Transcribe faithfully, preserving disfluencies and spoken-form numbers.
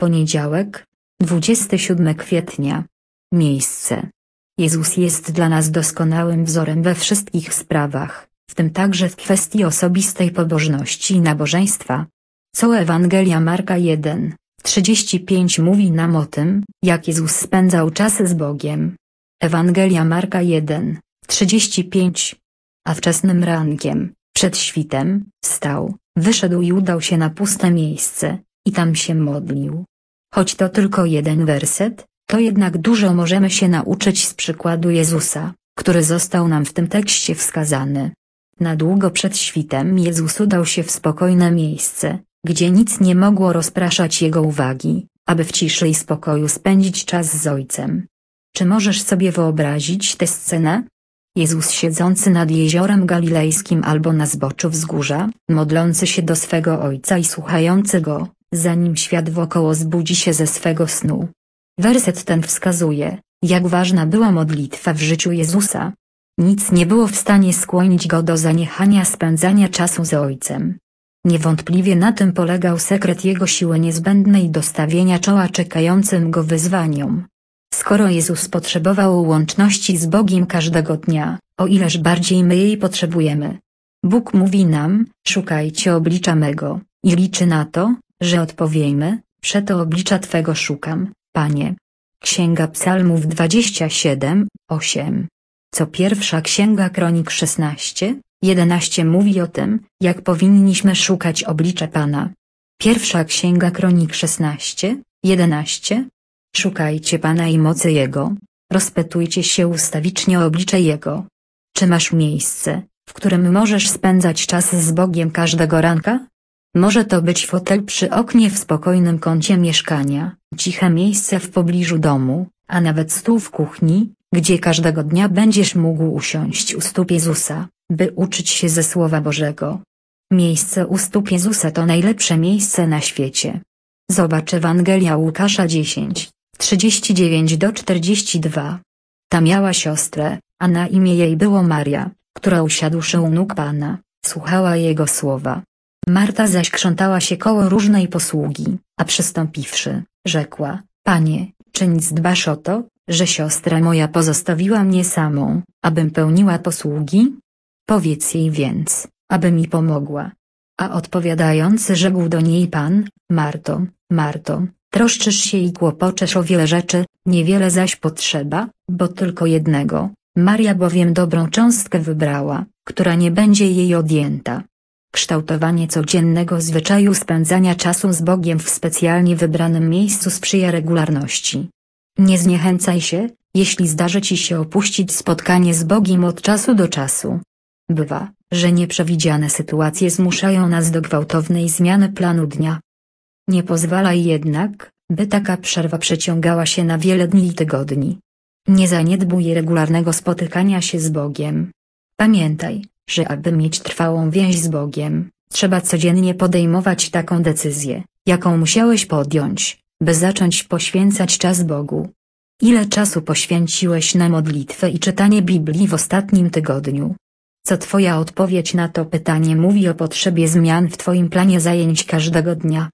Poniedziałek, dwudziestego siódmego kwietnia. Miejsce. Jezus jest dla nas doskonałym wzorem we wszystkich sprawach, w tym także w kwestii osobistej pobożności i nabożeństwa. Co Ewangelia Marka jeden, trzydzieści pięć mówi nam o tym, jak Jezus spędzał czas z Bogiem. Ewangelia Marka jeden, trzydzieści pięć. A wczesnym rankiem, przed świtem, wstał, wyszedł i udał się na puste miejsce, i tam się modlił. Choć to tylko jeden werset, to jednak dużo możemy się nauczyć z przykładu Jezusa, który został nam w tym tekście wskazany. Na długo przed świtem Jezus udał się w spokojne miejsce, gdzie nic nie mogło rozpraszać jego uwagi, aby w ciszy i spokoju spędzić czas z Ojcem. Czy możesz sobie wyobrazić tę scenę? Jezus siedzący nad jeziorem galilejskim albo na zboczu wzgórza, modlący się do swego Ojca i słuchający Go, zanim świat wokoło zbudzi się ze swego snu. Werset ten wskazuje, jak ważna była modlitwa w życiu Jezusa. Nic nie było w stanie skłonić Go do zaniechania spędzania czasu z Ojcem. Niewątpliwie na tym polegał sekret Jego siły niezbędnej do stawienia czoła czekającym Go wyzwaniom. Skoro Jezus potrzebował łączności z Bogiem każdego dnia, o ileż bardziej my jej potrzebujemy. Bóg mówi nam, szukajcie oblicza mego, i liczy na to, że odpowiemy, przeto oblicza Twego szukam, Panie. Księga Psalmów dwadzieścia siedem, osiem. Co pierwsza Księga Kronik szesnaście, jedenaście mówi o tym, jak powinniśmy szukać oblicza Pana. Pierwsza Księga Kronik szesnaście, jedenaście. Szukajcie Pana i mocy Jego, rozpytujcie się ustawicznie o oblicze Jego. Czy masz miejsce, w którym możesz spędzać czas z Bogiem każdego ranka? Może to być fotel przy oknie w spokojnym kącie mieszkania, ciche miejsce w pobliżu domu, a nawet stół w kuchni, gdzie każdego dnia będziesz mógł usiąść u stóp Jezusa, by uczyć się ze Słowa Bożego. Miejsce u stóp Jezusa to najlepsze miejsce na świecie. Zobacz Ewangelia Łukasza dziesięć, trzydzieści dziewięć do czterdziestu dwóch. Ta miała siostrę, a na imię jej było Maria, która usiadłszy u nóg Pana, słuchała Jego słowa. Marta zaś krzątała się koło różnej posługi, a przystąpiwszy, rzekła: Panie, czy nic dbasz o to, że siostra moja pozostawiła mnie samą, abym pełniła posługi? Powiedz jej więc, aby mi pomogła. A odpowiadając rzekł do niej Pan: Marto, Marto, troszczysz się i kłopoczesz o wiele rzeczy, niewiele zaś potrzeba, bo tylko jednego. Maria bowiem dobrą cząstkę wybrała, która nie będzie jej odjęta. Kształtowanie codziennego zwyczaju spędzania czasu z Bogiem w specjalnie wybranym miejscu sprzyja regularności. Nie zniechęcaj się, jeśli zdarzy ci się opuścić spotkanie z Bogiem od czasu do czasu. Bywa, że nieprzewidziane sytuacje zmuszają nas do gwałtownej zmiany planu dnia. Nie pozwalaj jednak, by taka przerwa przeciągała się na wiele dni i tygodni. Nie zaniedbuj regularnego spotykania się z Bogiem. Pamiętaj, że aby mieć trwałą więź z Bogiem, trzeba codziennie podejmować taką decyzję, jaką musiałeś podjąć, by zacząć poświęcać czas Bogu. Ile czasu poświęciłeś na modlitwę i czytanie Biblii w ostatnim tygodniu? Co Twoja odpowiedź na to pytanie mówi o potrzebie zmian w Twoim planie zajęć każdego dnia?